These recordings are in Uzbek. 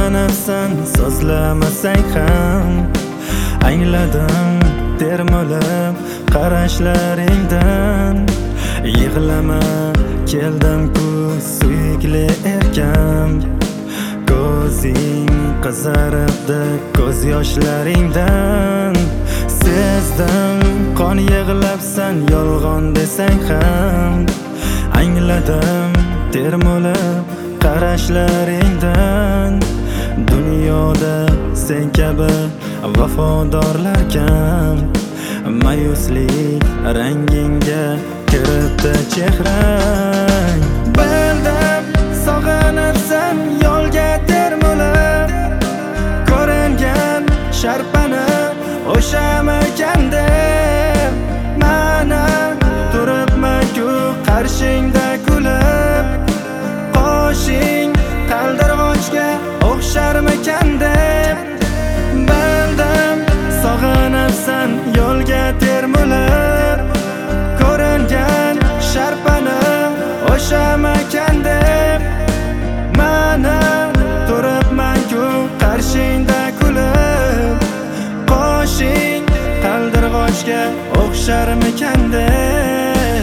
sog'inibsan so'zlamasang ham angladim termilib qarashlaringdan. Yig'lama keldim-ku suyukli erkam, ko'zing qizaribdi ko'z yoshlaringdan. Sezdim qon yig'labsan yolg'on desang ham angladim termilib qarashlaringdan. Dunyoda sen kabi vafodorlar kam, ma'yuslik rangingga kiribdi chehrang. Bildim sog'inibsan yo'lga termilib ko'ringan sharpani o'shamirkan deb. Mana turibman-ku qarshingda kulib, qoshing qaldirg'ochga o'xsharmikan deb. Bildim sog'inibsan yo'lga termilib ko'ringan sharpani o'shamirkan deb. Mana turibman-ku qarshingda kulib, qoshing qaldirg'ochga o'xsharmikan deb.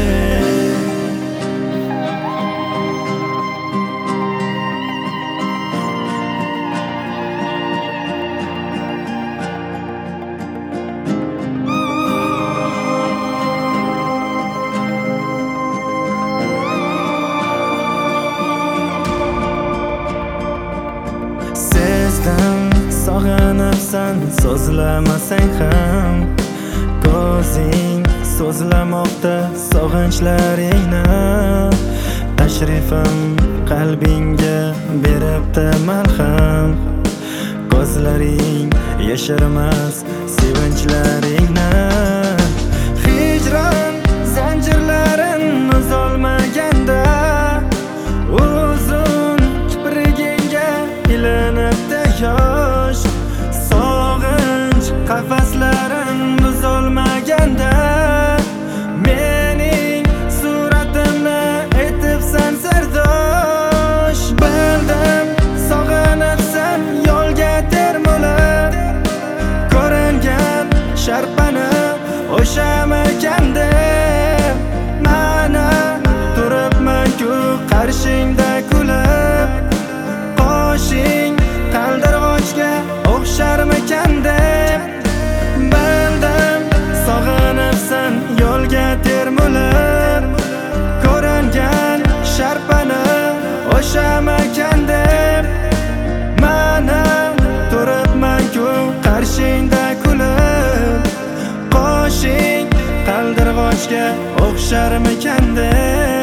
Sog'inibsan so'zlamasang ham ko'zing so'zlamoqda sog'inchlaringni. Tashrifim qalbingga beribdi malham, ko'zlaring yashirmas sevinchlaringni. Hijron zanjirlarin uzolmaganda uzun kiprigingga ilinibdi yosh. Sog'inch qafaslarin buzolmaganda mening suratimni etibsan sirdosh. Bildim sog'inibsan yo'lga termilib ko'ringan sharpani o'shamirkan deb. Mana turibman-ku qarshingda kulib, qoshing qaldirg'ochga o'xsharmikan deb. Bildim sog'inibsan yo'lga termilib ko'ringan sharpani o'shamirkan deb. Mana turibman-ku qarshingda kulib, qoshing qaldirg'ochga o'xsharmikan deb.